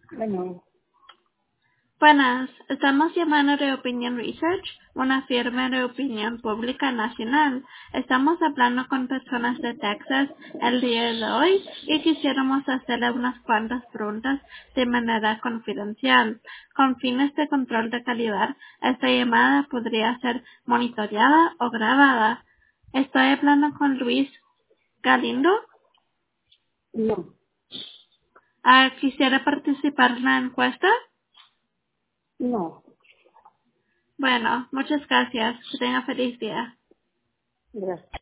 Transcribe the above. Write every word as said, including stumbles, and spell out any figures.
Bueno, Buenas, estamos llamando de Opinion Research, una firma de opinión pública nacional. Estamos hablando con personas de Texas el día de hoy y quisiéramos hacerle unas cuantas preguntas de manera confidencial. Con fines de control de calidad, esta llamada podría ser monitoreada o grabada. Estoy hablando con Luis Galindo. no, Ah, ¿Quisiera participar en la encuesta? no, Bueno, muchas gracias. Que tenga feliz día. gracias.